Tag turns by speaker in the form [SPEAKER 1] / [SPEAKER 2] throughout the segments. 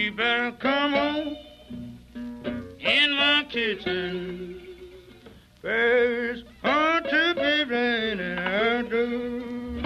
[SPEAKER 1] you better come on in my kitchen. There's hard to be raining out there.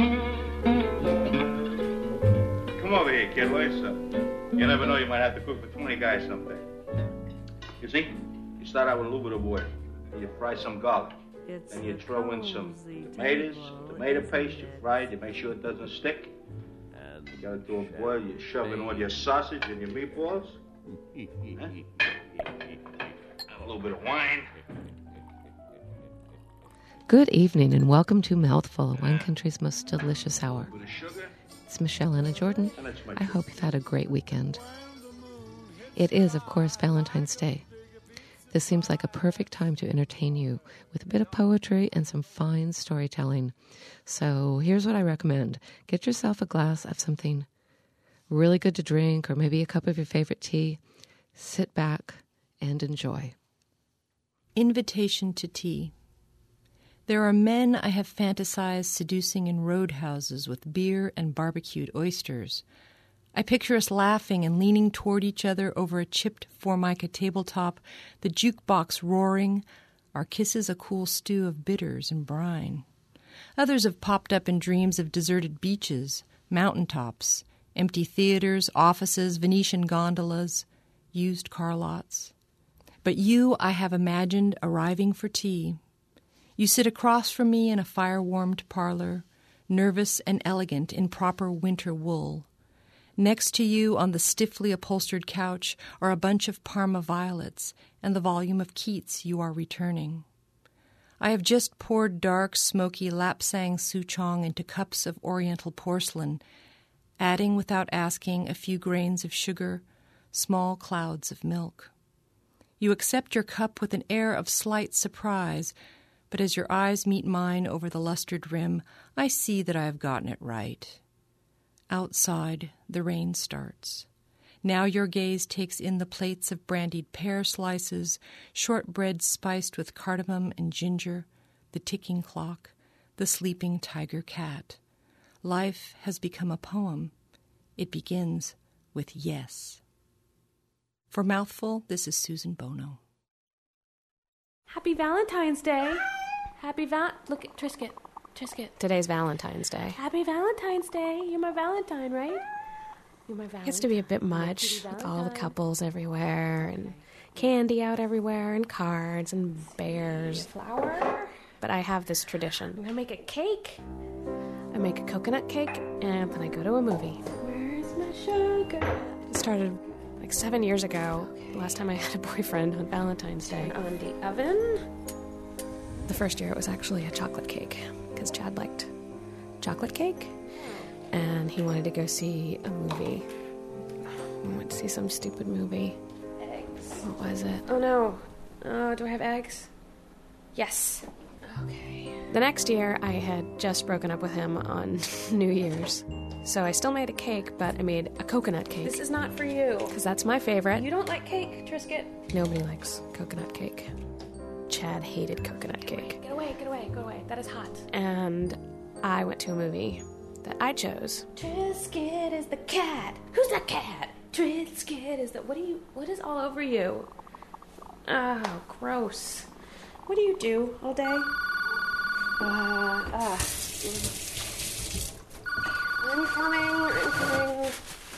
[SPEAKER 2] Come over here, kid. What's up? You never know, you might have to cook for 20 guys someday. You see, you start out with a little bit of oil. You fry some garlic. Then you throw in some tomatoes, tomato paste. You fry it. You make sure it doesn't stick. You got it to a boil. You shove in all your sausage and your meatballs. Huh? A little bit of wine.
[SPEAKER 3] Good evening and welcome to Mouthful, Wine Country's most delicious hour. It's Michelle Anna Jordan. I hope you've had a great weekend. It is, of course, Valentine's Day. This seems like a perfect time to entertain you with a bit of poetry and some fine storytelling. So here's what I recommend. Get yourself a glass of something really good to drink or maybe a cup of your favorite tea. Sit back and enjoy.
[SPEAKER 4] Invitation to tea. There are men I have fantasized seducing in roadhouses with beer and barbecued oysters. I picture us laughing and leaning toward each other over a chipped Formica tabletop, the jukebox roaring, our kisses a cool stew of bitters and brine. Others have popped up in dreams of deserted beaches, mountaintops, empty theaters, offices, Venetian gondolas, used car lots. But you I have imagined arriving for tea. You sit across from me in a fire-warmed parlor, nervous and elegant in proper winter wool. Next to you on the stiffly upholstered couch are a bunch of Parma violets and the volume of Keats you are returning. I have just poured dark, smoky Lapsang souchong into cups of oriental porcelain, adding without asking a few grains of sugar, small clouds of milk. You accept your cup with an air of slight surprise, but as your eyes meet mine over the lustered rim, I see that I have gotten it right. Outside, the rain starts. Now your gaze takes in the plates of brandied pear slices, shortbread spiced with cardamom and ginger, the ticking clock, the sleeping tiger cat. Life has become a poem. It begins with yes. For Mouthful, this is Susan Bono.
[SPEAKER 5] Happy Valentine's Day. Look at Trisket.
[SPEAKER 6] Today's Valentine's Day.
[SPEAKER 5] Happy Valentine's Day. You're my Valentine, right? You're my Valentine.
[SPEAKER 6] It gets to be a bit much with all the couples everywhere and candy out everywhere and cards and bears.
[SPEAKER 5] Flower.
[SPEAKER 6] But I have this tradition.
[SPEAKER 5] I'm going to make a cake.
[SPEAKER 6] I make a coconut cake and then I go to a movie.
[SPEAKER 5] Where's my sugar?
[SPEAKER 6] It started like 7 years ago, the last time I had a boyfriend on Valentine's Day.
[SPEAKER 5] On the oven.
[SPEAKER 6] The first year it was actually a chocolate cake because Chad liked chocolate cake and he wanted to go see a movie. We went to see some stupid movie.
[SPEAKER 5] Eggs.
[SPEAKER 6] What was it?
[SPEAKER 5] Oh no. Oh, do I have eggs? Yes.
[SPEAKER 6] Okay. The next year I had just broken up with him on New Year's. So I still made a cake, but I made a coconut cake.
[SPEAKER 5] This is not for you.
[SPEAKER 6] Because that's my favorite.
[SPEAKER 5] You don't like cake, Trisket?
[SPEAKER 6] Nobody likes coconut cake. Chad hated coconut cake.
[SPEAKER 5] Get away. That is hot.
[SPEAKER 6] And I went to a movie that I chose.
[SPEAKER 5] Trisket is the cat. Who's that cat? Trisket is the... What is all over you? Oh, gross. What do you do all day? I'm coming.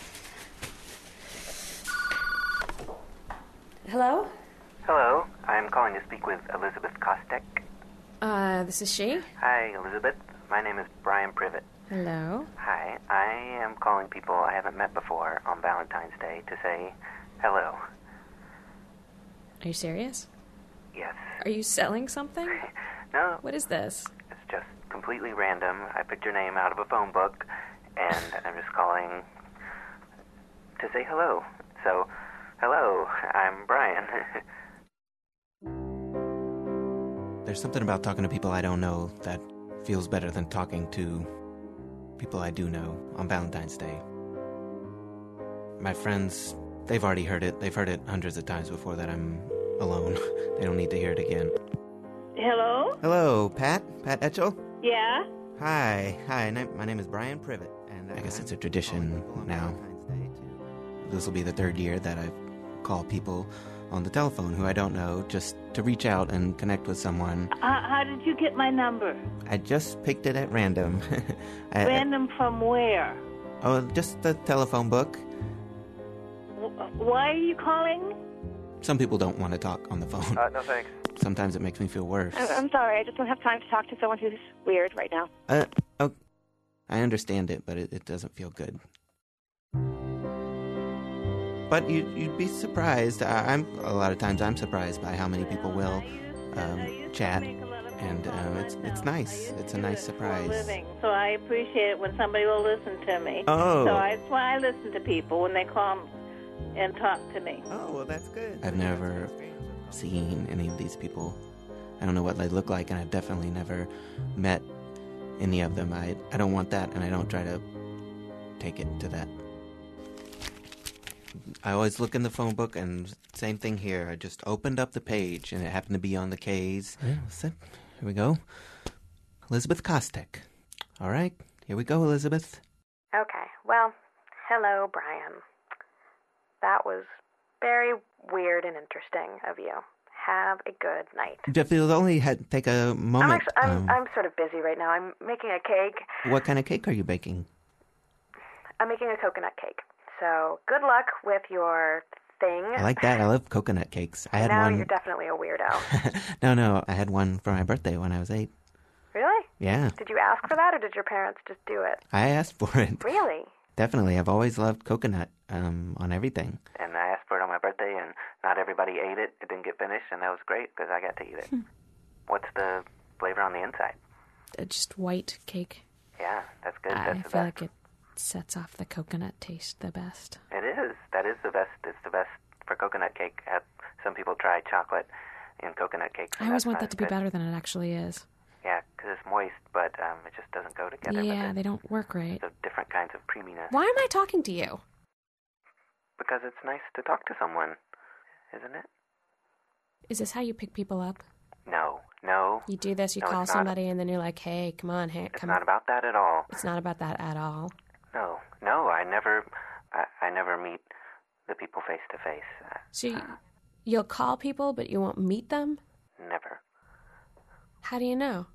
[SPEAKER 5] Hello?
[SPEAKER 7] Hello, I'm calling to speak with Elizabeth Kostek.
[SPEAKER 6] This is she?
[SPEAKER 7] Hi, Elizabeth. My name is Brian Privet.
[SPEAKER 6] Hello.
[SPEAKER 7] Hi, I am calling people I haven't met before on Valentine's Day to say hello.
[SPEAKER 6] Are you serious?
[SPEAKER 7] Yes.
[SPEAKER 6] Are you selling something?
[SPEAKER 7] No.
[SPEAKER 6] What is this?
[SPEAKER 7] It's just completely random. I picked your name out of a phone book, and I'm just calling to say hello. So, hello, I'm Brian.
[SPEAKER 8] There's something about talking to people I don't know that feels better than talking to people I do know on Valentine's Day. My friends, they've already heard it. They've heard it hundreds of times before that I'm alone. They don't need to hear it again.
[SPEAKER 9] Hello?
[SPEAKER 8] Hello, Pat? Pat Etchell?
[SPEAKER 9] Yeah?
[SPEAKER 8] Hi. My name is Brian Privet. And I guess it's a tradition now. this will be the third year that I've called people on the telephone who I don't know just to reach out and connect with someone.
[SPEAKER 9] How did you get my number?
[SPEAKER 8] I just picked it at random.
[SPEAKER 9] Random from where?
[SPEAKER 8] Oh, just the telephone book.
[SPEAKER 9] Why are you calling?
[SPEAKER 8] Some people don't want to talk on the phone.
[SPEAKER 7] No thanks.
[SPEAKER 8] Sometimes it makes me feel worse.
[SPEAKER 10] I'm sorry. I just don't have time to talk to someone who's weird right now.
[SPEAKER 8] Oh, I understand it, but it doesn't feel good. But you'd be surprised. A lot of times I'm surprised by how many people will chat, and it's nice. It's a nice surprise.
[SPEAKER 9] So I appreciate it when somebody will listen to me.
[SPEAKER 8] Oh.
[SPEAKER 9] So that's why I listen to people when they call and talk to me.
[SPEAKER 8] Oh, well, that's good. I've never seen any of these people. I don't know what they look like, and I've definitely never met any of them. I don't want that, and I don't try to take it to that. I always look in the phone book, and same thing here. I just opened up the page, and it happened to be on the K's. Yeah. So, here we go. Elizabeth Kostek. All right, here we go, Elizabeth.
[SPEAKER 11] Okay, well, hello, Brian. That was very weird and interesting of you. Have a good night.
[SPEAKER 8] If you'll only take a moment.
[SPEAKER 11] I'm sort of busy right now. I'm making a cake.
[SPEAKER 8] What kind of cake are you baking?
[SPEAKER 11] I'm making a coconut cake. So good luck with your thing.
[SPEAKER 8] I like that. I love coconut cakes. I had
[SPEAKER 11] now
[SPEAKER 8] one.
[SPEAKER 11] You're definitely a weirdo.
[SPEAKER 8] No. I had one for my birthday when I was 8.
[SPEAKER 11] Really?
[SPEAKER 8] Yeah.
[SPEAKER 11] Did you ask for that, or did your parents just do it?
[SPEAKER 8] I asked for it.
[SPEAKER 11] Really?
[SPEAKER 8] Definitely. I've always loved coconut on everything.
[SPEAKER 7] And I asked for it on my birthday, and not everybody ate it. It didn't get finished, and that was great because I got to eat it. What's the flavor on the inside?
[SPEAKER 6] Just white cake.
[SPEAKER 7] Yeah, that's good.
[SPEAKER 6] I
[SPEAKER 7] That's the
[SPEAKER 6] feel
[SPEAKER 7] best.
[SPEAKER 6] like it sets off the coconut taste the best.
[SPEAKER 7] It is. That is the best. It's the best for coconut cake. Some people try chocolate in coconut cakes.
[SPEAKER 6] I always want that to be better than it actually is.
[SPEAKER 7] Yeah, because it's moist, but it just doesn't go together.
[SPEAKER 6] Yeah, they don't work right.
[SPEAKER 7] So different kinds of creaminess.
[SPEAKER 6] Why am I talking to you?
[SPEAKER 7] Because it's nice to talk to someone, isn't it?
[SPEAKER 6] Is this how you pick people up?
[SPEAKER 7] No.
[SPEAKER 6] You do this, you call somebody, and then you're like, hey, come on, hey, come on.
[SPEAKER 7] It's not about that at all.
[SPEAKER 6] It's not about that at all.
[SPEAKER 7] No, I never meet the people face to face.
[SPEAKER 6] So you'll call people, but you won't meet them?
[SPEAKER 7] Never.
[SPEAKER 6] How do you know?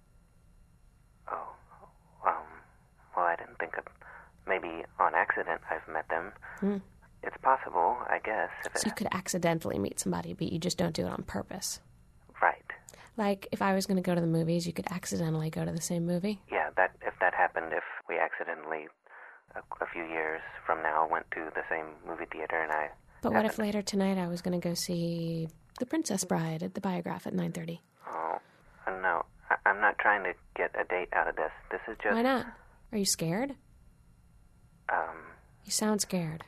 [SPEAKER 7] Well, I didn't think of... Maybe on accident I've met them. It's possible, I guess.
[SPEAKER 6] So you could accidentally meet somebody, but you just don't do it on purpose.
[SPEAKER 7] Right.
[SPEAKER 6] Like, if I was going to go to the movies, you could accidentally go to the same movie?
[SPEAKER 7] Yeah, if that happened, if we accidentally, a few years from now, went to the same movie theater and I...
[SPEAKER 6] But what if later tonight I was going to go see The Princess Bride at the Biograph at 9:30?
[SPEAKER 7] Oh, no. I'm not trying to get a date out of this. This is just...
[SPEAKER 6] Why not? Are you scared? You sound scared.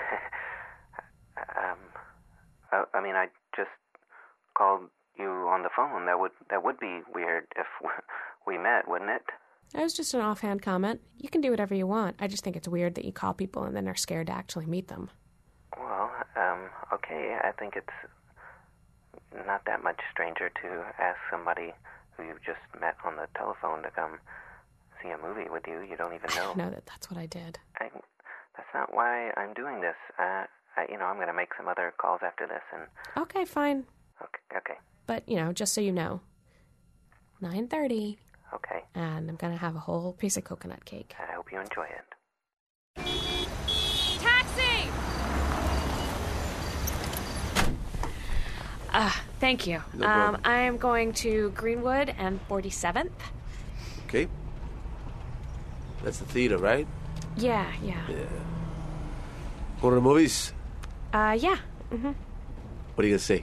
[SPEAKER 7] I mean, I just called you on the phone. That would be weird if we met, wouldn't it?
[SPEAKER 6] That was just an offhand comment. You can do whatever you want. I just think it's weird that you call people and then are scared to actually meet them.
[SPEAKER 7] Well, okay. I think it's not that much stranger to ask somebody who you've just met on the telephone to come see a movie with you. You don't even know.
[SPEAKER 6] I know that's what I did.
[SPEAKER 7] That's not why I'm doing this. I'm going to make some other calls after this. And
[SPEAKER 6] Okay, fine.
[SPEAKER 7] Okay.
[SPEAKER 6] But, just so you know, 9:30.
[SPEAKER 7] Okay.
[SPEAKER 6] And I'm going to have a whole piece of coconut cake.
[SPEAKER 7] I hope you enjoy it.
[SPEAKER 5] Taxi!
[SPEAKER 6] Thank you.
[SPEAKER 12] No problem.
[SPEAKER 6] I am going to Greenwood and 47th.
[SPEAKER 12] Okay. That's the theater, right?
[SPEAKER 6] Yeah.
[SPEAKER 12] Going to the movies?
[SPEAKER 6] Yeah. Mm-hmm.
[SPEAKER 12] What are you going to see?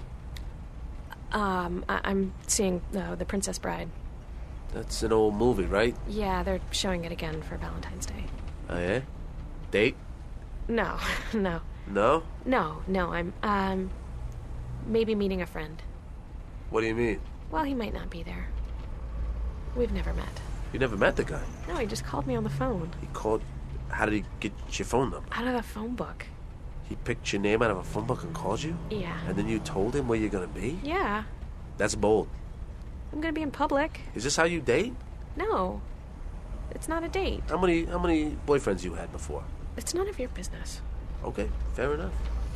[SPEAKER 6] I'm seeing The Princess Bride.
[SPEAKER 12] That's an old movie, right?
[SPEAKER 6] Yeah, they're showing it again for Valentine's Day.
[SPEAKER 12] Oh, yeah? Date?
[SPEAKER 6] No.
[SPEAKER 12] No?
[SPEAKER 6] No, I'm, maybe meeting a friend.
[SPEAKER 12] What do you mean?
[SPEAKER 6] Well, he might not be there. We've never met.
[SPEAKER 12] You never met the guy?
[SPEAKER 6] No, he just called me on the phone.
[SPEAKER 12] He called... How did he get your phone number?
[SPEAKER 6] Out of the phone book.
[SPEAKER 12] He picked your name out of a phone book and called you?
[SPEAKER 6] Yeah.
[SPEAKER 12] And then you told him where you're going to be?
[SPEAKER 6] Yeah.
[SPEAKER 12] That's bold.
[SPEAKER 6] I'm going to be in public.
[SPEAKER 12] Is this how you date?
[SPEAKER 6] No. It's not a date.
[SPEAKER 12] How many boyfriends you had before?
[SPEAKER 6] It's none of your business.
[SPEAKER 12] Okay, fair enough.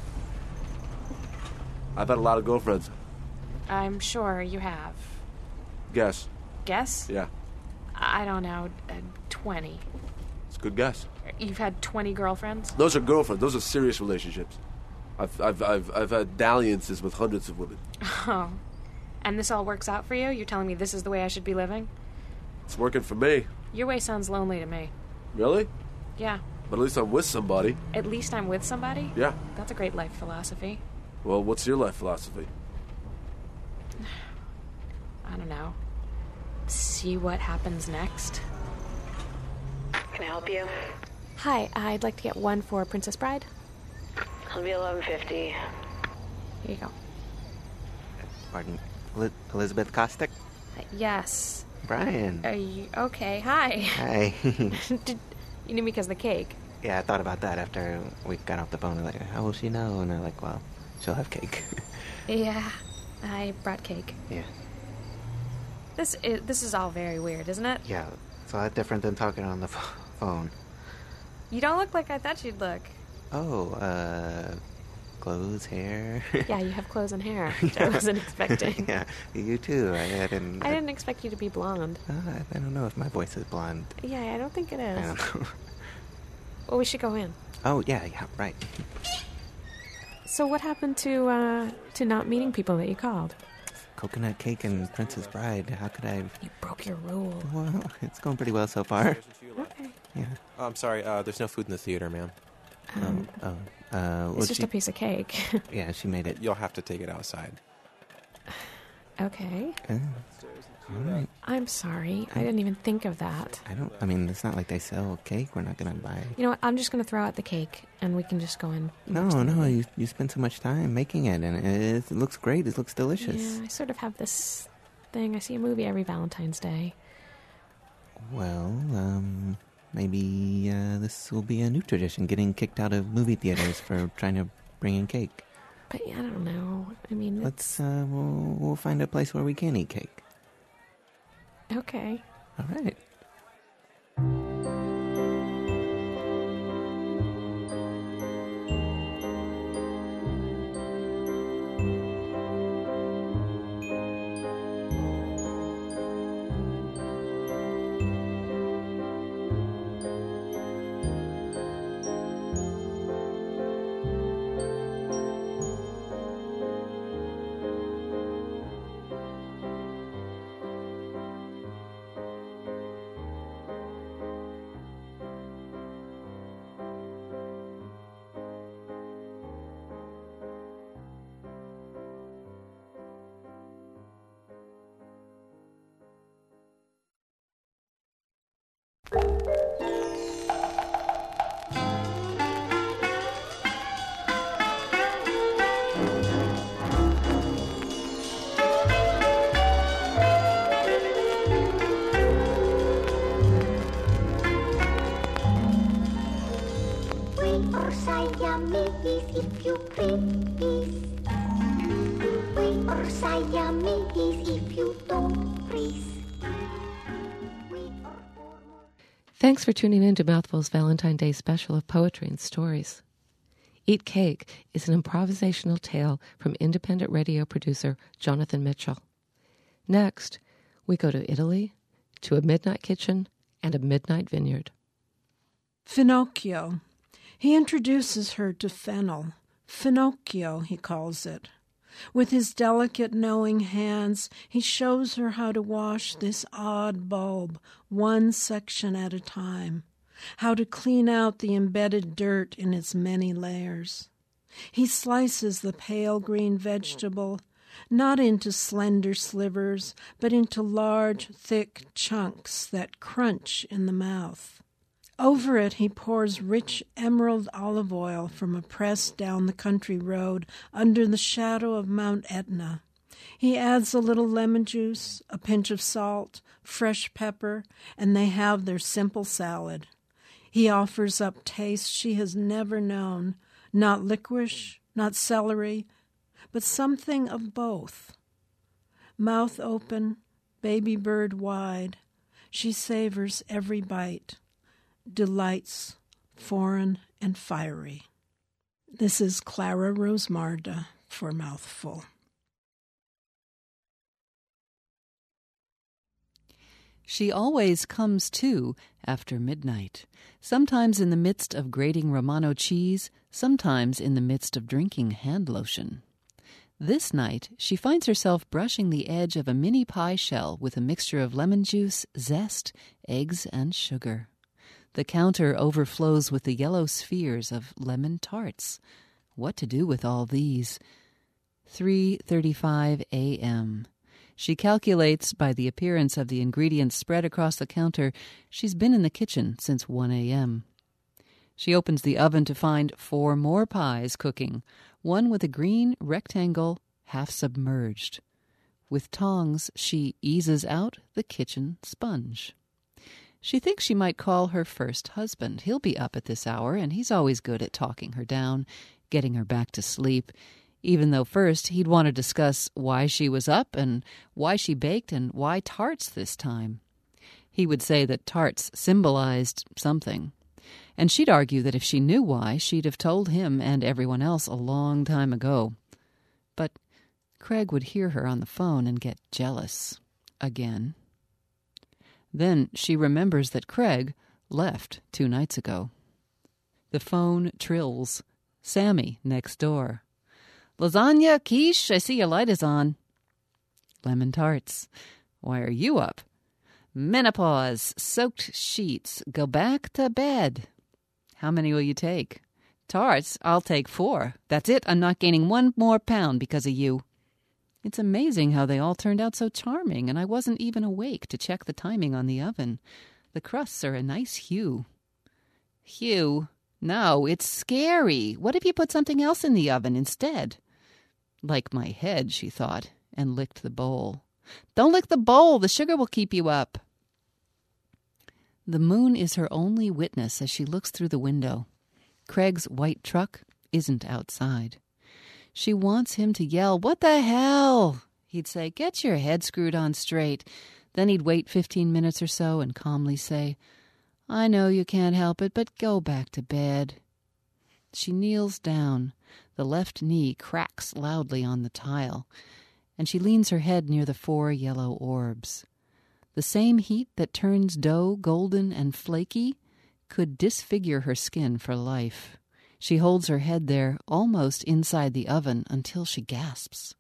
[SPEAKER 12] I've had a lot of girlfriends.
[SPEAKER 5] I'm sure you have.
[SPEAKER 12] Guess.
[SPEAKER 5] Guess?
[SPEAKER 12] Yeah.
[SPEAKER 5] I don't know, 20.
[SPEAKER 12] It's a good guess.
[SPEAKER 5] You've had 20 girlfriends?
[SPEAKER 12] Those are girlfriends. Those are serious relationships. I've had dalliances with hundreds of women.
[SPEAKER 5] Oh. And this all works out for you? You're telling me this is the way I should be living?
[SPEAKER 12] It's working for me.
[SPEAKER 5] Your way sounds lonely to me.
[SPEAKER 12] Really?
[SPEAKER 5] Yeah.
[SPEAKER 12] But at least I'm with somebody.
[SPEAKER 5] At least I'm with somebody?
[SPEAKER 12] Yeah.
[SPEAKER 5] That's a great life philosophy.
[SPEAKER 12] Well, what's your life philosophy?
[SPEAKER 5] I don't know. See what happens next.
[SPEAKER 13] Can I help you?
[SPEAKER 5] Hi, I'd like to get one for Princess Bride.
[SPEAKER 13] It'll be $11.50.
[SPEAKER 5] Here you go.
[SPEAKER 8] Pardon, Elizabeth Kostick?
[SPEAKER 5] Yes.
[SPEAKER 8] Brian.
[SPEAKER 5] Are you okay? Hi.
[SPEAKER 8] Hi.
[SPEAKER 5] You knew me because of the cake.
[SPEAKER 8] Yeah, I thought about that after we got off the phone. I'm like, how will she know? And they're like, well, she'll have cake.
[SPEAKER 5] Yeah, I brought cake.
[SPEAKER 8] Yeah.
[SPEAKER 5] This is all very weird, isn't it?
[SPEAKER 8] Yeah, it's a lot different than talking on the phone.
[SPEAKER 5] You don't look like I thought you'd look.
[SPEAKER 8] Oh, clothes, hair.
[SPEAKER 5] Yeah, you have clothes and hair, which I wasn't expecting.
[SPEAKER 8] Yeah, you too. I
[SPEAKER 5] didn't expect you to be blonde.
[SPEAKER 8] I don't know if my voice is blonde.
[SPEAKER 5] Yeah, I don't think it is.
[SPEAKER 8] I don't know.
[SPEAKER 5] Well, we should go in.
[SPEAKER 8] Oh, yeah, right.
[SPEAKER 5] So what happened to not meeting people that you called?
[SPEAKER 8] Coconut cake and Princess Bride. How could I...
[SPEAKER 5] You broke your rule.
[SPEAKER 8] Well, it's going pretty well so far.
[SPEAKER 5] Okay.
[SPEAKER 8] Yeah.
[SPEAKER 14] Oh, I'm sorry. There's no food in the theater, ma'am.
[SPEAKER 5] It's just a piece of cake.
[SPEAKER 8] Yeah, she made it.
[SPEAKER 14] You'll have to take it outside.
[SPEAKER 5] Okay.
[SPEAKER 8] All right.
[SPEAKER 5] I'm sorry. I didn't even think of that.
[SPEAKER 8] I mean, it's not like they sell cake. We're not going to buy...
[SPEAKER 5] You know what? I'm just going to throw out the cake, and we can just go in.
[SPEAKER 8] No, you spend so much time making it, and it looks great. It looks delicious.
[SPEAKER 5] Yeah, I sort of have this thing. I see a movie every Valentine's Day.
[SPEAKER 8] Well, maybe this will be a new tradition, getting kicked out of movie theaters for trying to bring in cake.
[SPEAKER 5] But I don't know. I mean,
[SPEAKER 8] let's we'll find a place where we can eat cake.
[SPEAKER 5] Okay.
[SPEAKER 8] All right.
[SPEAKER 15] If you please. Wait or Siamese if you don't please.
[SPEAKER 3] Thanks for tuning in to Mouthful's Valentine's Day special of poetry and stories. Eat Cake is an improvisational tale from independent radio producer Jonathan Mitchell. Next, we go to Italy, to a midnight kitchen, and a midnight vineyard.
[SPEAKER 16] Finocchio. He introduces her to fennel. Finocchio, he calls it. With his delicate, knowing hands, he shows her how to wash this odd bulb, one section at a time, how to clean out the embedded dirt in its many layers. He slices the pale green vegetable, not into slender slivers, but into large, thick chunks that crunch in the mouth. Over it he pours rich emerald olive oil from a press down the country road under the shadow of Mount Etna. He adds a little lemon juice, a pinch of salt, fresh pepper, and they have their simple salad. He offers up tastes she has never known, not licorice, not celery, but something of both. Mouth open, baby bird wide, she savors every bite. Delights, foreign and fiery. This is Clara Rosemarda for Mouthful.
[SPEAKER 17] She always comes to after midnight, sometimes in the midst of grating Romano cheese, sometimes in the midst of drinking hand lotion. This night, she finds herself brushing the edge of a mini pie shell with a mixture of lemon juice, zest, eggs, and sugar. The counter overflows with the yellow spheres of lemon tarts. What to do with all these? 3:35 a.m. She calculates by the appearance of the ingredients spread across the counter she's been in the kitchen since 1 a.m. She opens the oven to find 4 more pies cooking, one with a green rectangle half submerged. With tongs, she eases out the kitchen sponge. She thinks she might call her first husband. He'll be up at this hour, and he's always good at talking her down, getting her back to sleep, even though first he'd want to discuss why she was up and why she baked and why tarts this time. He would say that tarts symbolized something, and she'd argue that if she knew why, she'd have told him and everyone else a long time ago. But Craig would hear her on the phone and get jealous again. Then she remembers that Craig left 2 nights ago. The phone trills. Sammy next door. Lasagna, quiche, I see your light is on. Lemon tarts. Why are you up? Menopause, soaked sheets, go back to bed. How many will you take? Tarts, I'll take 4. That's it, I'm not gaining 1 more pound because of you. It's amazing how they all turned out so charming, and I wasn't even awake to check the timing on the oven. The crusts are a nice hue. Hue? No, it's scary. What if you put something else in the oven instead? Like my head, she thought, and licked the bowl. Don't lick the bowl. The sugar will keep you up. The moon is her only witness as she looks through the window. Craig's white truck isn't outside. She wants him to yell, "What the hell?" He'd say, "Get your head screwed on straight." Then he'd wait 15 minutes or so and calmly say, "I know you can't help it, but go back to bed." She kneels down. The left knee cracks loudly on the tile, and she leans her head near the 4 yellow orbs. The same heat that turns dough golden and flaky could disfigure her skin for life. She holds her head there, almost inside the oven, until she gasps.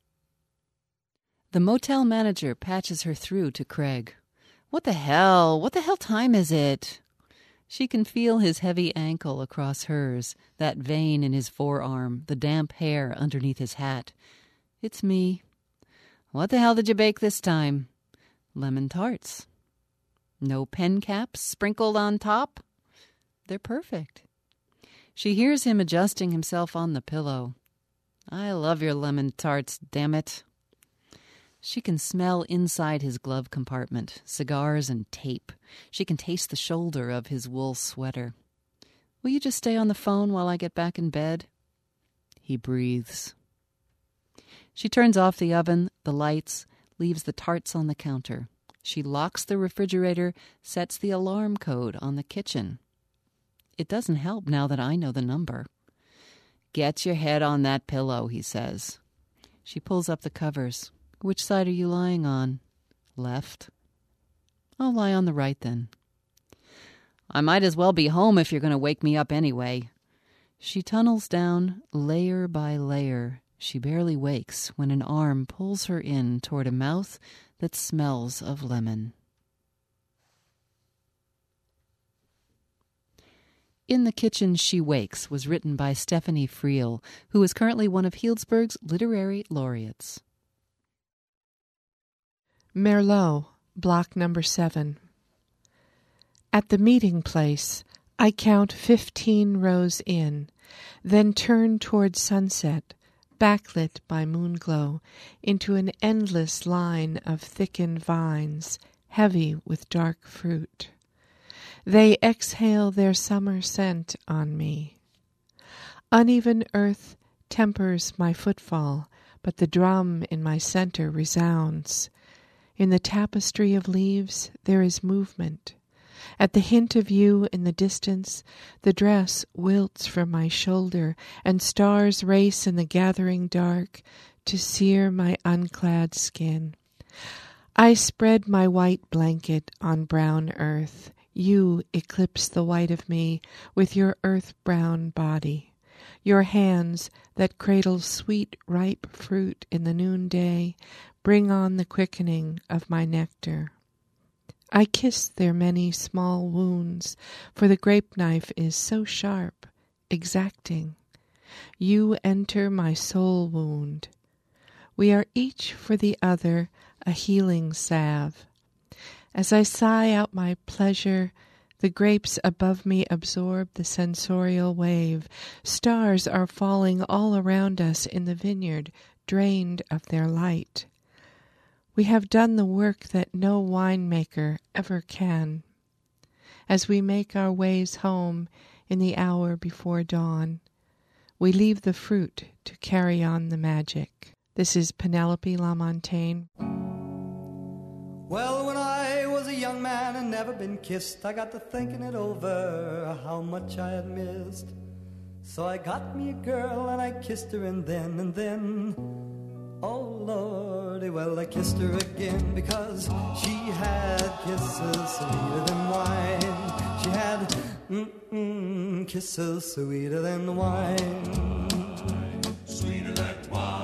[SPEAKER 17] The motel manager patches her through to Craig. What the hell? What the hell time is it? She can feel his heavy ankle across hers, that vein in his forearm, the damp hair underneath his hat. It's me. What the hell did you bake this time? Lemon tarts. No pen caps sprinkled on top? They're perfect. She hears him adjusting himself on the pillow. I love your lemon tarts, damn it. She can smell inside his glove compartment, cigars and tape. She can taste the shoulder of his wool sweater. Will you just stay on the phone while I get back in bed? He breathes. She turns off the oven, the lights, leaves the tarts on the counter. She locks the refrigerator, sets the alarm code on the kitchen. It doesn't help now that I know the number. Get your head on that pillow, he says. She pulls up the covers. Which side are you lying on? Left. I'll lie on the right then. I might as well be home if you're going to wake me up anyway. She tunnels down layer by layer. She barely wakes when an arm pulls her in toward a mouth that smells of lemon. In the Kitchen She Wakes was written by Stephanie Friel, who is currently one of Healdsburg's literary laureates.
[SPEAKER 3] Merlot, block number 7. At the meeting place, I count 15 rows in, then turn toward sunset, backlit by moonglow, into an endless line of thickened vines, heavy with dark fruit. They exhale their summer scent on me. Uneven earth tempers my footfall, but the drum in my center resounds. In the tapestry of leaves there is movement.
[SPEAKER 18] At the hint of you in the distance, the dress wilts from my shoulder, and stars race in the gathering dark to sear my unclad skin. I spread my white blanket on brown earth. You eclipse the white of me with your earth-brown body. Your hands that cradle sweet, ripe fruit in the noonday bring on the quickening of my nectar. I kiss their many small wounds, for the grape knife is so sharp, exacting. You enter my soul wound. We are each for the other a healing salve. As I sigh out my pleasure, the grapes above me absorb the sensorial wave. Stars are falling all around us in the vineyard, drained of their light. We have done the work that no winemaker ever can. As we make our ways home in the hour before dawn, we leave the fruit to carry on the magic. This is Penelope LaMontagne.
[SPEAKER 19] Well, when I was a young man and never been kissed, I got to thinking it over, how much I had missed. So I got me a girl and I kissed her, and then, oh Lordy, well, I kissed her again, because she had kisses sweeter than wine. She had kisses sweeter than wine. Sweeter than wine.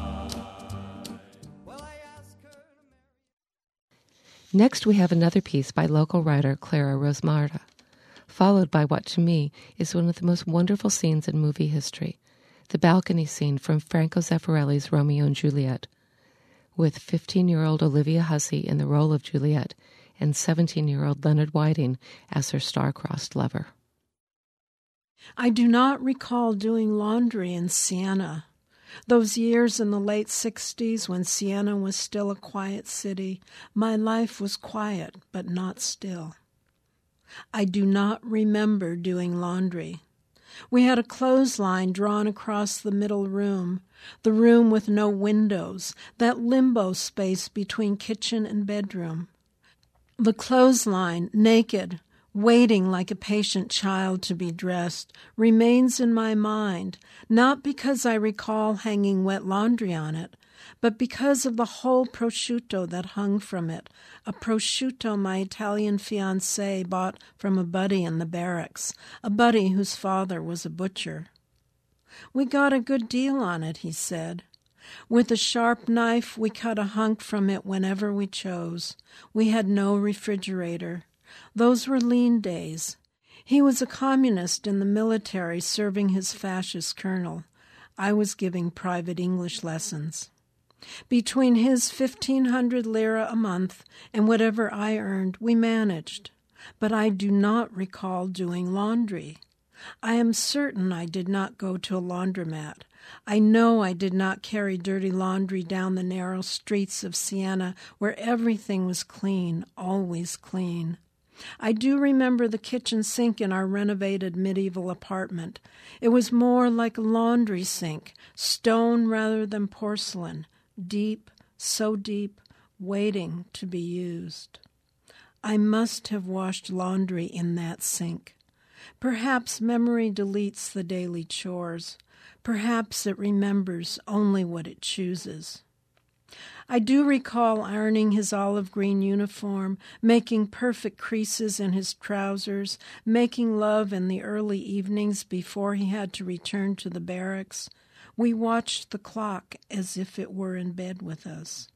[SPEAKER 3] Next, we have another piece by local writer Clara Rosmarda, followed by what to me is one of the most wonderful scenes in movie history, the balcony scene from Franco Zeffirelli's Romeo and Juliet, with 15-year-old Olivia Hussey in the role of Juliet and 17-year-old Leonard Whiting as her star-crossed lover.
[SPEAKER 16] I do not recall doing laundry in Siena. Those years in the late 60s when Siena was still a quiet city, my life was quiet but not still. I do not remember doing laundry. We had a clothesline drawn across the middle room, the room with no windows, that limbo space between kitchen and bedroom. The clothesline, naked, waiting like a patient child to be dressed, remains in my mind, not because I recall hanging wet laundry on it, but because of the whole prosciutto that hung from it, a prosciutto my Italian fiancé bought from a buddy in the barracks, a buddy whose father was a butcher. "We got a good deal on it," he said. With a sharp knife we cut a hunk from it whenever we chose. We had no refrigerator. Those were lean days. He was a communist in the military serving his fascist colonel. I was giving private English lessons. Between his 1,500 lira a month and whatever I earned, we managed. But I do not recall doing laundry. I am certain I did not go to a laundromat. I know I did not carry dirty laundry down the narrow streets of Siena where everything was clean, always clean. I do remember the kitchen sink in our renovated medieval apartment. It was more like a laundry sink, stone rather than porcelain, deep, so deep, waiting to be used. I must have washed laundry in that sink. Perhaps memory deletes the daily chores. Perhaps it remembers only what it chooses. I do recall ironing his olive green uniform, making perfect creases in his trousers, making love in the early evenings before he had to return to the barracks. We watched the clock as if it were in bed with us.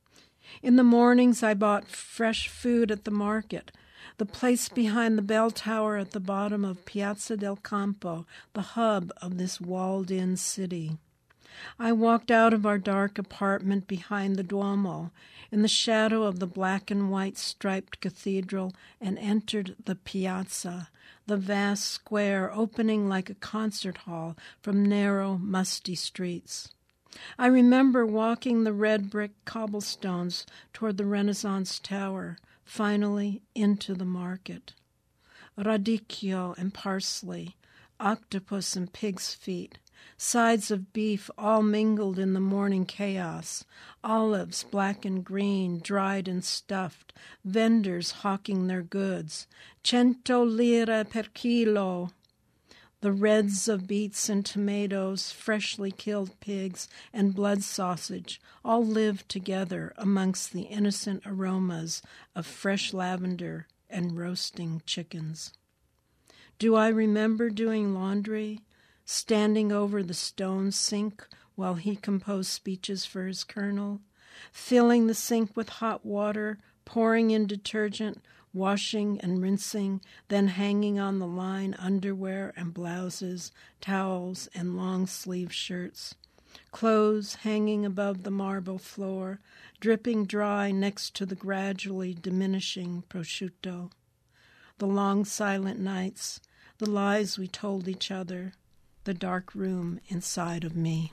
[SPEAKER 16] In the mornings I bought fresh food at the market, the place behind the bell tower at the bottom of Piazza del Campo, the hub of this walled-in city. I walked out of our dark apartment behind the Duomo, in the shadow of the black and white striped cathedral, and entered the piazza, the vast square opening like a concert hall from narrow, musty streets. I remember walking the red brick cobblestones toward the Renaissance Tower, finally into the market. Radicchio and parsley, octopus and pig's feet, sides of beef all mingled in the morning chaos, olives black and green, dried and stuffed, vendors hawking their goods, 100 lire per kilo, the reds of beets and tomatoes, freshly killed pigs, and blood sausage all lived together amongst the innocent aromas of fresh lavender and roasting chickens. Do I remember doing laundry, standing over the stone sink while he composed speeches for his colonel, filling the sink with hot water, pouring in detergent, washing and rinsing, then hanging on the line underwear and blouses, towels and long-sleeve shirts, clothes hanging above the marble floor, dripping dry next to the gradually diminishing prosciutto. The long silent nights, the lies we told each other, the dark room inside of me.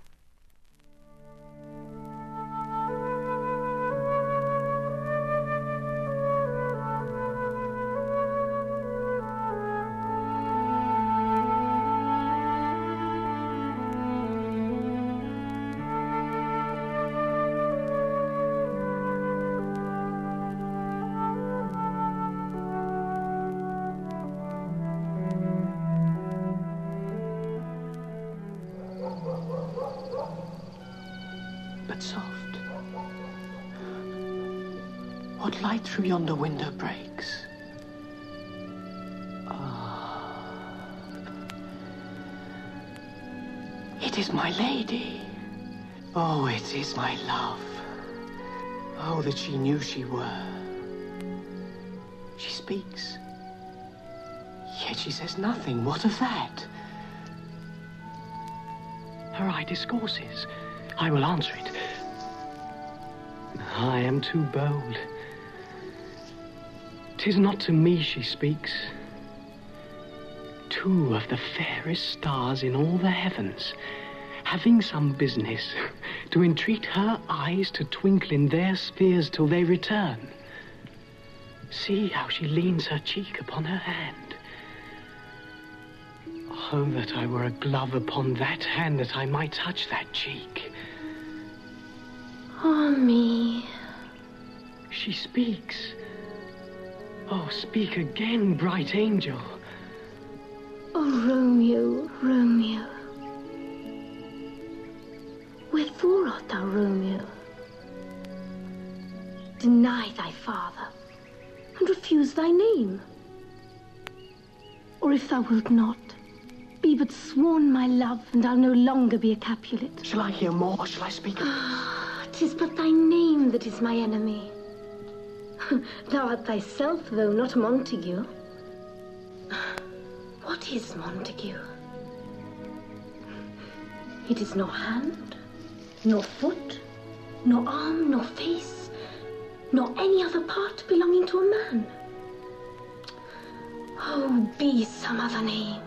[SPEAKER 20] But soft. What light through yonder window breaks? Ah. It is my lady. Oh, it is my love. Oh, that she knew she were. She speaks. Yet she says nothing. What of that? Her eye discourses. I will answer it. I am too bold. 'Tis not to me she speaks. Two of the fairest stars in all the heavens, having some business, to entreat her eyes to twinkle in their spheres till they return. See how she leans her cheek upon her hand. Oh, that I were a glove upon that hand, that I might touch that cheek.
[SPEAKER 15] Oh, me.
[SPEAKER 20] She speaks. Oh, speak again, bright angel.
[SPEAKER 15] Oh, Romeo, Romeo. Wherefore art thou, Romeo? Deny thy father, and refuse thy name. Or if thou wilt not, be but sworn my love, and I'll no longer be a Capulet.
[SPEAKER 20] Shall I hear more? Shall I speak?
[SPEAKER 15] 'Tis but thy name that is my enemy. Thou art thyself, though not Montague. What is Montague? It is nor hand, nor foot, nor arm, nor face, nor any other part belonging to a man. Oh, be some other name.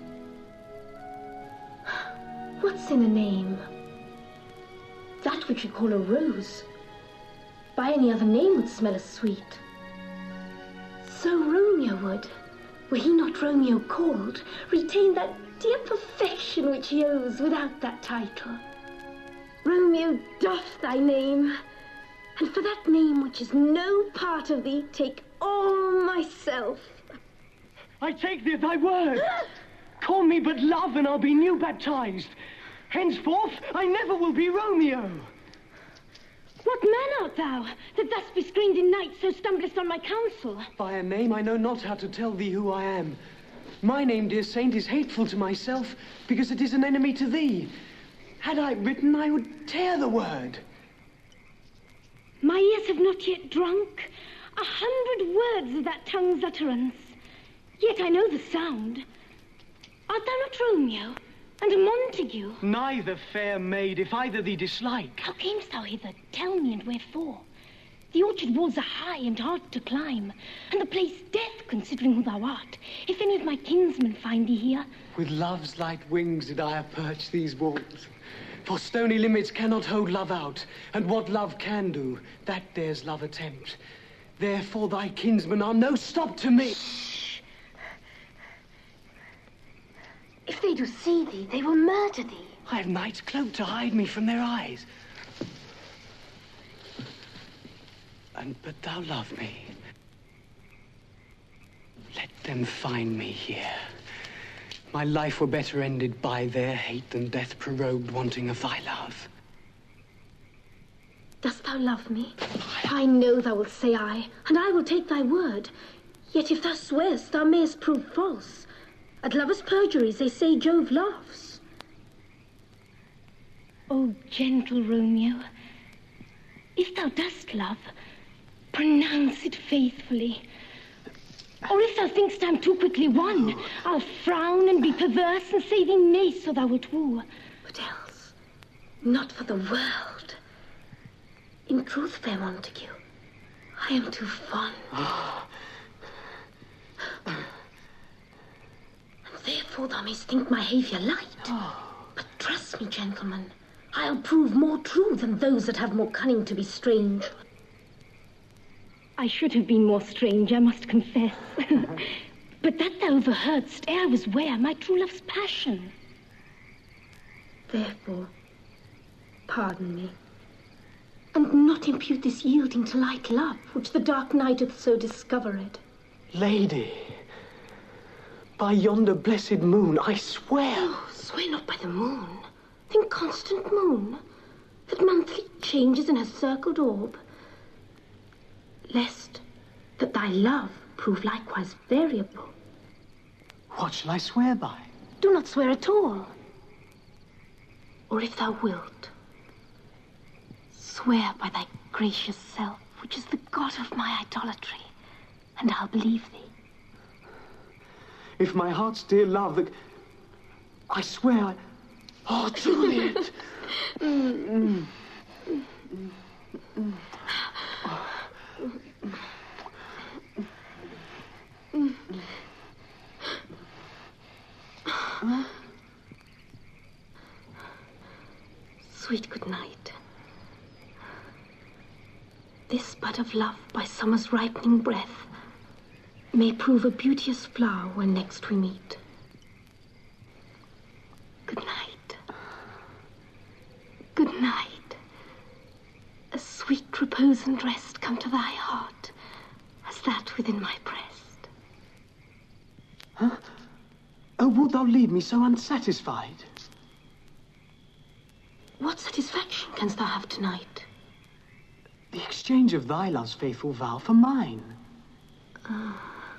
[SPEAKER 15] What's in a name? That which we call a rose, by any other name would smell as sweet. So Romeo would, were he not Romeo called, retain that dear perfection which he owes without that title. Romeo doff thy name, and for that name which is no part of thee, take all myself.
[SPEAKER 20] I take thee at thy word. Call me but love, and I'll be new baptized. Henceforth, I never will be Romeo.
[SPEAKER 15] What man art thou, that thus bescreened in night so stumblest on my counsel?
[SPEAKER 20] By a name I know not how to tell thee who I am. My name, dear saint, is hateful to myself, because it is an enemy to thee. Had I written, I would tear the word.
[SPEAKER 15] My ears have not yet drunk 100 words of that tongue's utterance, yet I know the sound. Art thou not Romeo, and a Montague?
[SPEAKER 20] Neither, fair maid, if either thee dislike.
[SPEAKER 15] How camest thou hither? Tell me, and wherefore? The orchard walls are high and hard to climb, and the place death, considering who thou art, if any of my kinsmen find thee here.
[SPEAKER 20] With love's light wings did I apperch these walls. For stony limits cannot hold love out, and what love can do, that dares love attempt. Therefore thy kinsmen are no stop to me.
[SPEAKER 15] If they do see thee, they will murder thee.
[SPEAKER 20] I have night's cloak to hide me from their eyes. But thou love me. Let them find me here. My life were better ended by their hate than death prorogued wanting of thy love.
[SPEAKER 15] Dost thou love me? I know thou wilt say aye, and I will take thy word. Yet if thou swearest, thou mayest prove false. At lovers' perjuries they say Jove laughs.
[SPEAKER 21] O gentle Romeo, if thou dost love, pronounce it faithfully. Or if thou think'st I'm too quickly won, I'll frown and be perverse and say thee nay, so thou wilt woo.
[SPEAKER 15] What else? Not for the world. In truth, fair Montague, I am too fond. And therefore thou mayst think my behaviour light. But trust me, gentlemen, I'll prove more true than those that have more cunning to be strange.
[SPEAKER 21] I should have been more strange, I must confess. But that thou overheardst ere I was ware my true love's passion.
[SPEAKER 15] Therefore, pardon me, and not impute this yielding to light love, which the dark night hath so discovered.
[SPEAKER 20] Lady, by yonder blessed moon, I swear.
[SPEAKER 15] Oh, swear not by the moon, the inconstant moon, that monthly changes in her circled orb, lest that thy love prove likewise variable.
[SPEAKER 20] What shall I swear by?
[SPEAKER 15] Do not swear at all. Or if thou wilt, swear by thy gracious self, which is the god of my idolatry, and I'll believe thee.
[SPEAKER 20] If my heart's dear love, I swear Oh, Juliet!
[SPEAKER 15] Sweet good night. This bud of love by summer's ripening breath may prove a beauteous flower when next we meet. Good night. Good night. A sweet repose and rest come to thy heart as that within my breast.
[SPEAKER 20] Huh? Oh, wilt thou leave me so unsatisfied?
[SPEAKER 15] What satisfaction canst thou have tonight?
[SPEAKER 20] The exchange of thy love's faithful vow for mine.
[SPEAKER 15] I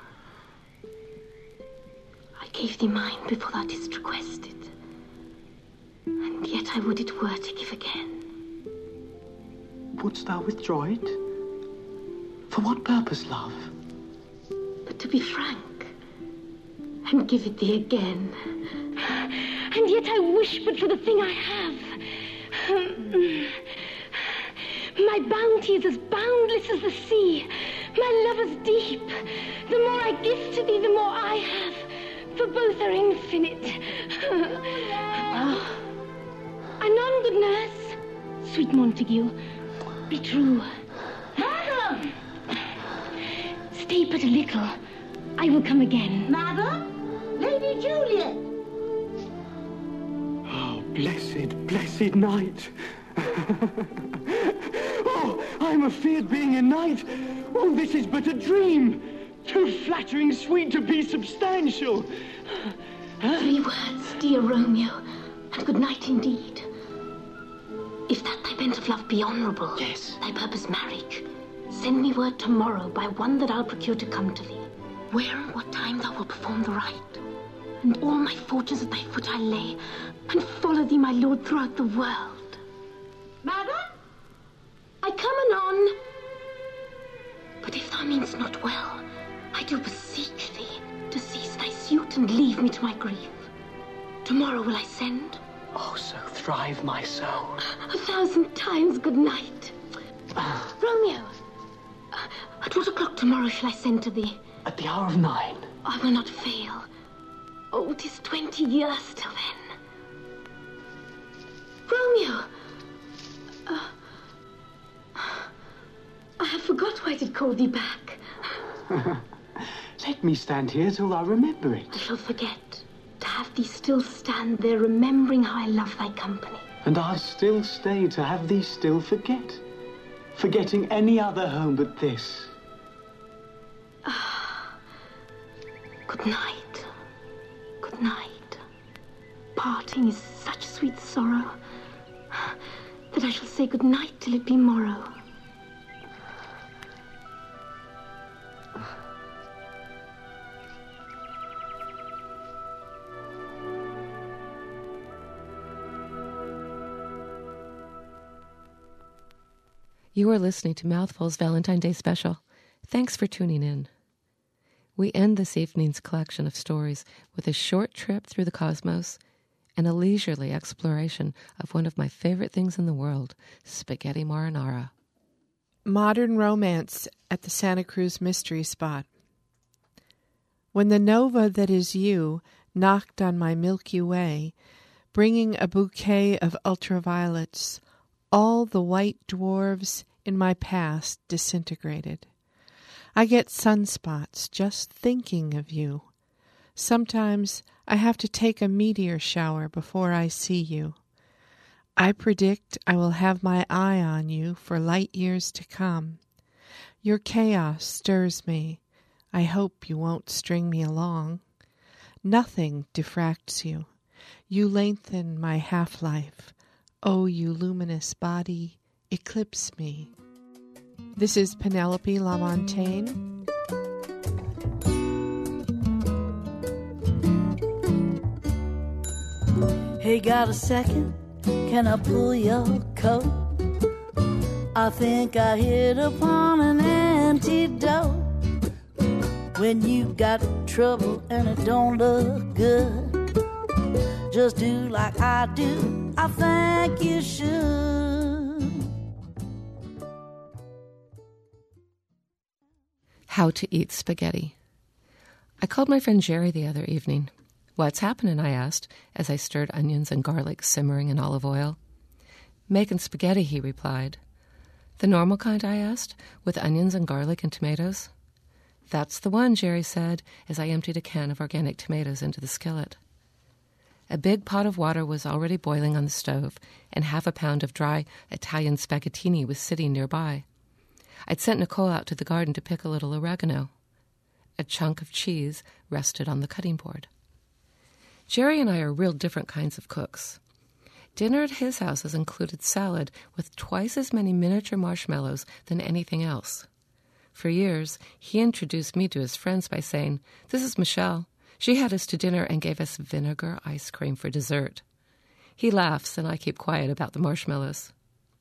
[SPEAKER 15] gave thee mine before thou didst request it. And yet I would it were to give again.
[SPEAKER 20] Wouldst thou withdraw it? For what purpose, love?
[SPEAKER 15] But to be frank, and give it thee again.
[SPEAKER 21] And yet I wish but for the thing I have. My bounty is as boundless as the sea. My love is deep. The more I give to thee, the more I have. For both are infinite. Anon, good nurse. Sweet Montague, be true. Madam! Stay but a little. I will come again. Madam? Lady Juliet!
[SPEAKER 20] Oh, blessed night. Oh, I'm afeard being a knight. Oh, this is but a dream. Too flattering sweet to be substantial.
[SPEAKER 15] 3 words, dear Romeo, and good night indeed. If that thy bent of love be honourable,
[SPEAKER 20] yes,
[SPEAKER 15] thy purpose marriage, send me word tomorrow by one that I'll procure to come to thee. Where and what time thou wilt perform the rite, and all my fortunes at thy foot I lay, and follow thee, my lord, throughout the world.
[SPEAKER 21] Madam?
[SPEAKER 15] I come anon. But if thou meanst not well, I do beseech thee to cease thy suit and leave me to my grief. Tomorrow will I send.
[SPEAKER 20] Oh, so thrive my soul.
[SPEAKER 15] 1,000 times good night. Romeo, at what o'clock tomorrow shall I send to thee?
[SPEAKER 20] At the hour of 9.
[SPEAKER 15] I will not fail. Oh, 'tis 20 years till then. Romeo! I have forgot why I did call thee back.
[SPEAKER 20] Let me stand here till I remember it.
[SPEAKER 15] I shall forget to have thee thee still stand there, remembering how I love thy company.
[SPEAKER 20] And I'll still stay to have thee still forget, forgetting any other home but this.
[SPEAKER 15] Good night. Good night. Parting is such sweet sorrow that I shall say good night till it be morrow.
[SPEAKER 3] You are listening to Mouthful's Valentine's Day special. Thanks for tuning in. We end this evening's collection of stories with a short trip through the cosmos and a leisurely exploration of one of my favorite things in the world, spaghetti marinara.
[SPEAKER 18] Modern romance at the Santa Cruz Mystery Spot. When the nova that is you knocked on my Milky Way, bringing a bouquet of ultraviolets, all the white dwarves in my past disintegrated. I get sunspots just thinking of you. Sometimes I have to take a meteor shower before I see you. I predict I will have my eye on you for light years to come. Your chaos stirs me. I hope you won't string me along. Nothing diffracts you. You lengthen my half-life. Oh, you luminous body, eclipse me. This is Penelope Lamontagne.
[SPEAKER 1] Hey, got a second? Can I pull your coat? I think I hit upon an antidote. When you got trouble and it don't look good, just do like I do. I think you should.
[SPEAKER 3] How to eat spaghetti. I called my friend Jerry the other evening. What's happening, I asked, as I stirred onions and garlic simmering in olive oil. Making spaghetti, he replied. The normal kind, I asked, with onions and garlic and tomatoes. That's the one, Jerry said, as I emptied a can of organic tomatoes into the skillet. A big pot of water was already boiling on the stove, and half a pound of dry Italian spaghettini was sitting nearby. I'd sent Nicole out to the garden to pick a little oregano. A chunk of cheese rested on the cutting board. Jerry and I are real different kinds of cooks. Dinner at his house has included salad with twice as many miniature marshmallows than anything else. For years, he introduced me to his friends by saying, "This is Michelle. She had us to dinner and gave us vinegar ice cream for dessert." He laughs, and I keep quiet about the marshmallows.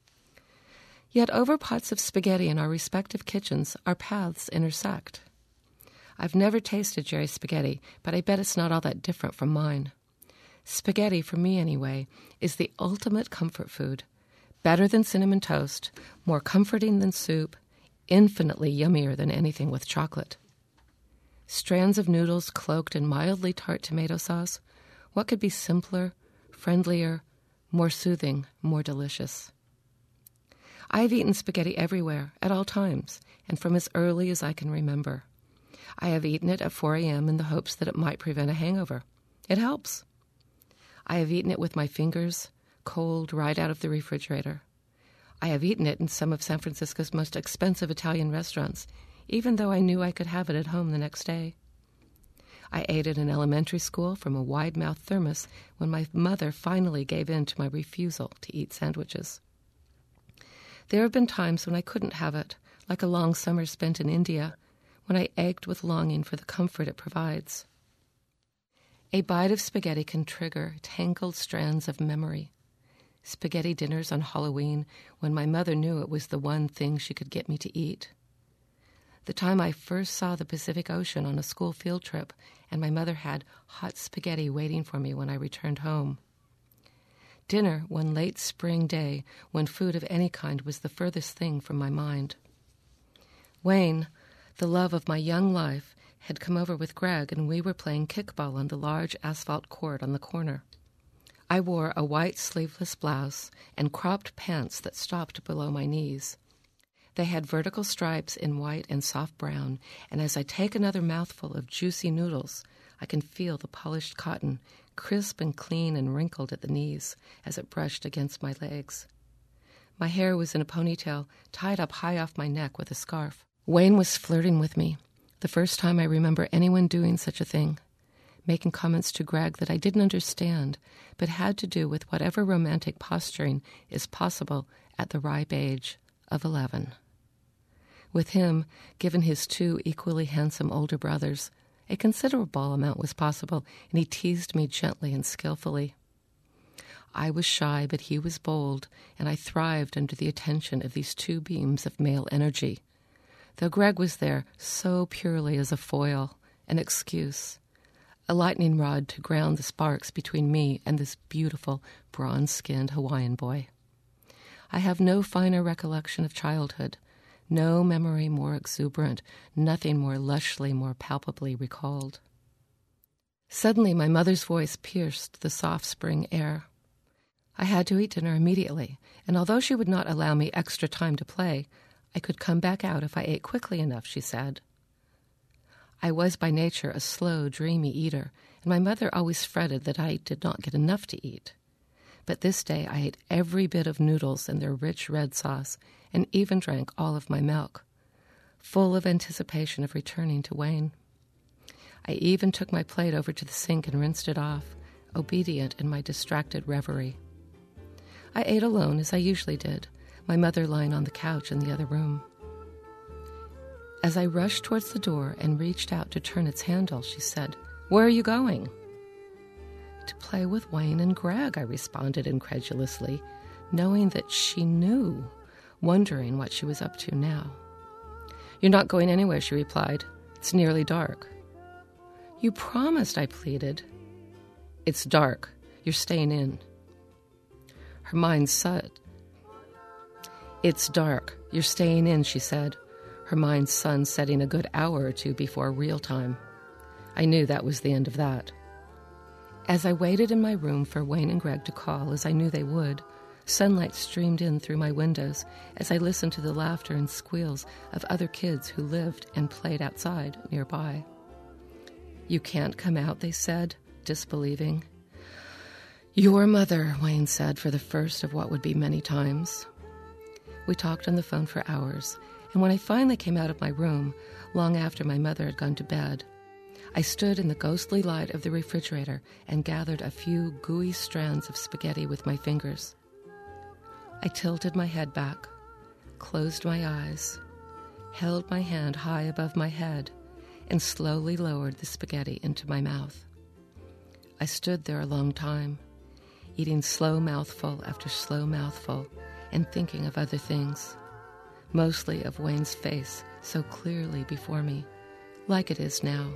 [SPEAKER 3] Yet over pots of spaghetti in our respective kitchens, our paths intersect. I've never tasted Jerry's spaghetti, but I bet it's not all that different from mine. Spaghetti, for me anyway, is the ultimate comfort food. Better than cinnamon toast, more comforting than soup, infinitely yummier than anything with chocolate. Strands of noodles cloaked in mildly tart tomato sauce. What could be simpler, friendlier, more soothing, more delicious? I've eaten spaghetti everywhere, at all times, and from as early as I can remember. I have eaten it at 4 a.m. in the hopes that it might prevent a hangover. It helps. I have eaten it with my fingers, cold right out of the refrigerator. I have eaten it in some of San Francisco's most expensive Italian restaurants, even though I knew I could have it at home the next day. I ate it in elementary school from a wide-mouthed thermos when my mother finally gave in to my refusal to eat sandwiches. There have been times when I couldn't have it, like a long summer spent in India, when I ached with longing for the comfort it provides. A bite of spaghetti can trigger tangled strands of memory. Spaghetti dinners on Halloween when my mother knew it was the one thing she could get me to eat. The time I first saw the Pacific Ocean on a school field trip, and my mother had hot spaghetti waiting for me when I returned home. Dinner one late spring day when food of any kind was the furthest thing from my mind. Wayne, the love of my young life, had come over with Greg, and we were playing kickball on the large asphalt court on the corner. I wore a white sleeveless blouse and cropped pants that stopped below my knees. They had vertical stripes in white and soft brown, and as I take another mouthful of juicy noodles, I can feel the polished cotton crisp and clean and wrinkled at the knees as it brushed against my legs. My hair was in a ponytail, tied up high off my neck with a scarf. Wayne was flirting with me, the first time I remember anyone doing such a thing, making comments to Greg that I didn't understand, but had to do with whatever romantic posturing is possible at the ripe age of 11. With him, given his 2 equally handsome older brothers, a considerable amount was possible, and he teased me gently and skillfully. I was shy, but he was bold, and I thrived under the attention of these 2 beams of male energy, though Greg was there so purely as a foil, an excuse, a lightning rod to ground the sparks between me and this beautiful, bronze-skinned Hawaiian boy. I have no finer recollection of childhood, no memory more exuberant, nothing more lushly, more palpably recalled. Suddenly my mother's voice pierced the soft spring air. I had to eat dinner immediately, and although she would not allow me extra time to play, I could come back out if I ate quickly enough, she said. I was by nature a slow, dreamy eater, and my mother always fretted that I did not get enough to eat. But this day I ate every bit of noodles and their rich red sauce, and even drank all of my milk, full of anticipation of returning to Wayne. I even took my plate over to the sink and rinsed it off, obedient in my distracted reverie. I ate alone, as I usually did, my mother lying on the couch in the other room. As I rushed towards the door and reached out to turn its handle, she said, "Where are you going?" "To play with Wayne and Greg," I responded incredulously, knowing that she knew, wondering what she was up to now. "You're not going anywhere," she replied. "It's nearly dark." "You promised," I pleaded. "It's dark. You're staying in." Her mind set. "It's dark. You're staying in," she said, her mind's sun setting a good hour or 2 before real time. I knew that was the end of that. As I waited in my room for Wayne and Greg to call, as I knew they would, sunlight streamed in through my windows as I listened to the laughter and squeals of other kids who lived and played outside nearby. "You can't come out," they said, disbelieving. "Your mother," Wayne said for the first of what would be many times. We talked on the phone for hours, and when I finally came out of my room, long after my mother had gone to bed, I stood in the ghostly light of the refrigerator and gathered a few gooey strands of spaghetti with my fingers. I tilted my head back, closed my eyes, held my hand high above my head, and slowly lowered the spaghetti into my mouth. I stood there a long time, eating slow mouthful after slow mouthful and thinking of other things, mostly of Wayne's face so clearly before me, like it is now.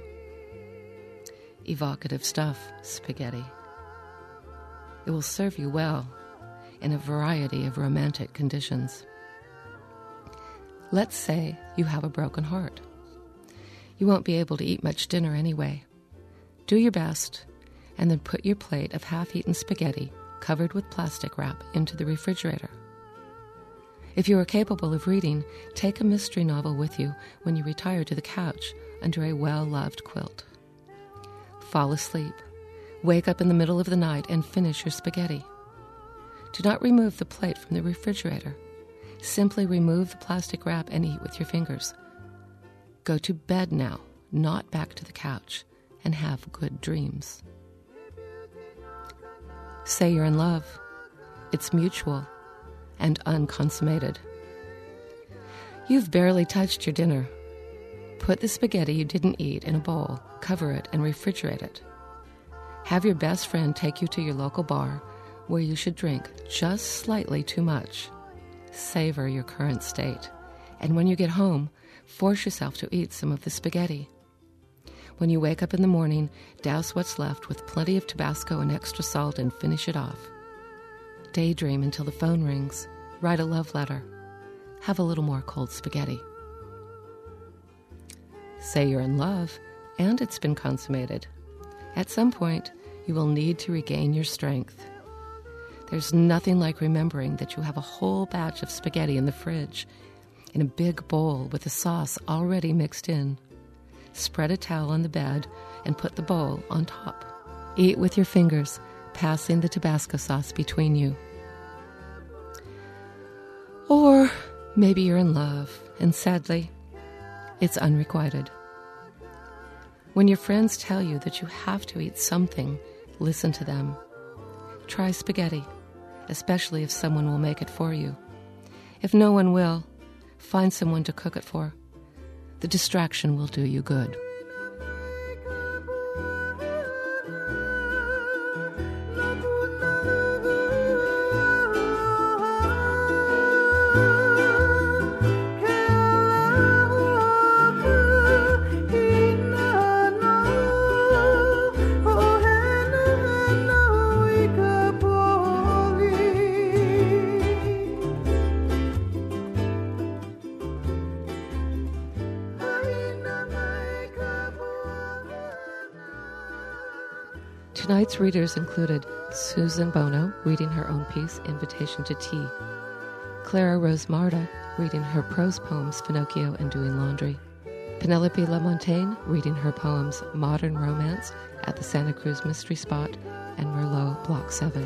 [SPEAKER 3] Evocative stuff, spaghetti. It will serve you well in a variety of romantic conditions. Let's say you have a broken heart. You won't be able to eat much dinner anyway. Do your best, and then put your plate of half-eaten spaghetti covered with plastic wrap into the refrigerator. If you are capable of reading, take a mystery novel with you when you retire to the couch under a well-loved quilt. Fall asleep, wake up in the middle of the night, and finish your spaghetti. Do not remove the plate from the refrigerator. Simply remove the plastic wrap and eat with your fingers. Go to bed now, not back to the couch, and have good dreams. Say you're in love. It's mutual and unconsummated. You've barely touched your dinner. Put the spaghetti you didn't eat in a bowl, cover it, and refrigerate it. Have your best friend take you to your local bar where you should drink just slightly too much. Savor your current state, and when you get home, force yourself to eat some of the spaghetti. When you wake up in the morning, douse what's left with plenty of Tabasco and extra salt and finish it off. Daydream until the phone rings. Write a love letter. Have a little more cold spaghetti. Say you're in love, and it's been consummated. At some point, you will need to regain your strength. There's nothing like remembering that you have a whole batch of spaghetti in the fridge, in a big bowl with the sauce already mixed in. Spread a towel on the bed and put the bowl on top. Eat with your fingers, passing the Tabasco sauce between you. Or maybe you're in love, and sadly, it's unrequited. When your friends tell you that you have to eat something, listen to them. Try spaghetti, especially if someone will make it for you. If no one will, find someone to cook it for. The distraction will do you good. Tonight's readers included Susan Bono, reading her own piece, Invitation to Tea; Clara Rose Marta, reading her prose poems, Finocchio and Doing Laundry; Penelope Lamontagne, reading her poems, Modern Romance, At the Santa Cruz Mystery Spot, and Merlot, Block 7.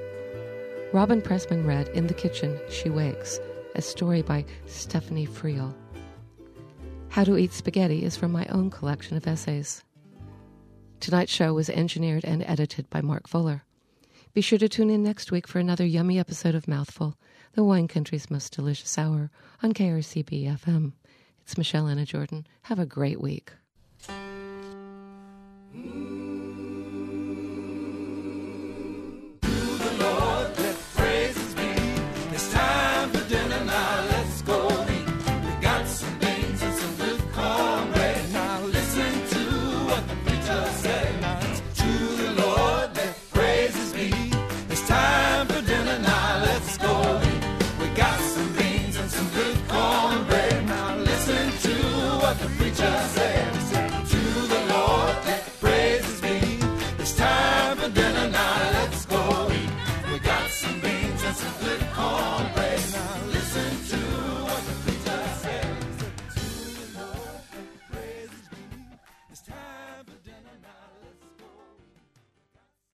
[SPEAKER 3] Robin Pressman read In the Kitchen, She Wakes, a story by Stephanie Friel. How to Eat Spaghetti is from my own collection of essays. Tonight's show was engineered and edited by Mark Fuller. Be sure to tune in next week for another yummy episode of Mouthful, the wine country's most delicious hour, on KRCB-FM. It's Michelle Anna Jordan. Have a great week.
[SPEAKER 2] It's time for dinner now.